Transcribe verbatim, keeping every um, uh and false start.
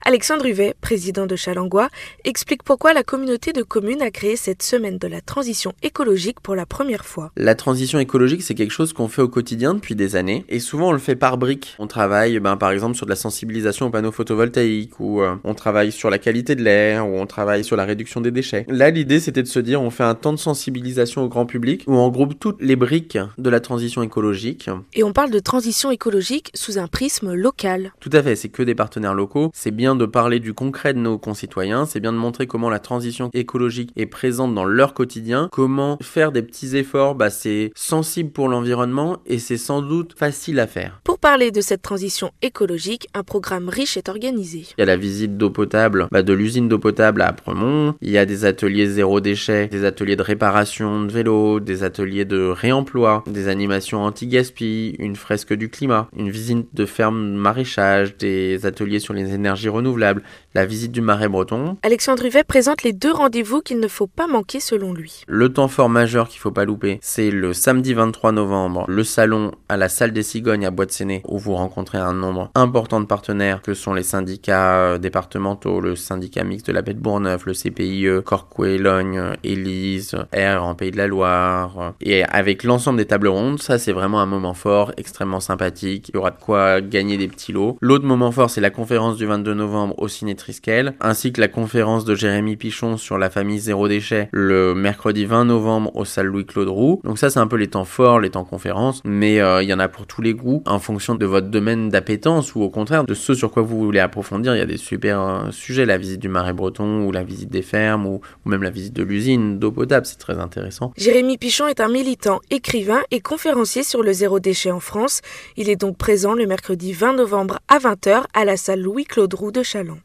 Alexandre Huvet, président de Challengois, explique pourquoi la communauté de communes a créé cette semaine de la transition écologique pour la première fois. La transition écologique, c'est quelque chose qu'on fait au quotidien depuis des années et souvent on le fait par briques. On travaille ben, par exemple sur de la sensibilisation aux panneaux photovoltaïques ou euh, on travaille sur la qualité de l'air ou on travaille sur la réduction des déchets. Là, l'idée c'était de se dire on fait un temps de sensibilisation au grand public où on groupe toutes les briques de la transition écologique. Et on parle de transition écologique sous un prisme local. Tout à fait, c'est que des partenaires locaux. C'est bien de parler du concret de nos concitoyens, c'est bien de montrer comment la transition écologique est présente dans leur quotidien, comment faire des petits efforts, bah, c'est sensible pour l'environnement et c'est sans doute facile à faire. Pour parler de cette transition écologique, un programme riche est organisé. Il y a la visite d'eau potable bah, de l'usine d'eau potable à Apremont, il y a des ateliers zéro déchet, des ateliers de réparation de vélos, des ateliers de réemploi, des animations anti-gaspi, une fresque du climat, une visite de ferme maraîchage, des ateliers sur les énergies renouvelables, la visite du Marais breton. Alexandre Huvet présente les deux rendez-vous qu'il ne faut pas manquer selon lui. Le temps fort majeur qu'il ne faut pas louper, c'est le samedi vingt-trois novembre, le salon à la salle des Cigognes à Bois-de-Séné, où vous rencontrez un nombre important de partenaires que sont les syndicats départementaux, le syndicat mixte de la Baie de Bourgneuf, le C P I E, Corcouët, Logne, Élise, R en Pays de la Loire, et avec l'ensemble des tables rondes. Ça c'est vraiment un moment fort, extrêmement sympathique, il y aura de quoi gagner des petits lots. L'autre moment fort, c'est la conférence du vingt-deux novembre au Ciné Triskel, ainsi que la conférence de Jérémy Pichon sur la famille zéro déchet le mercredi vingt novembre au salle Louis-Claude Roux. Donc ça, c'est un peu les temps forts, les temps conférences, mais il euh, y en a pour tous les goûts, en fonction de votre domaine d'appétence ou au contraire de ce sur quoi vous voulez approfondir. Il y a des super euh, sujets, la visite du Marais breton ou la visite des fermes ou, ou même la visite de l'usine d'eau potable, c'est très intéressant. Jérémy Pichon est un militant, écrivain et conférencier sur le zéro déchet en France. Il est donc présent le mercredi vingt novembre à vingt heures à la salle Louis-Claude Roux de Châlons.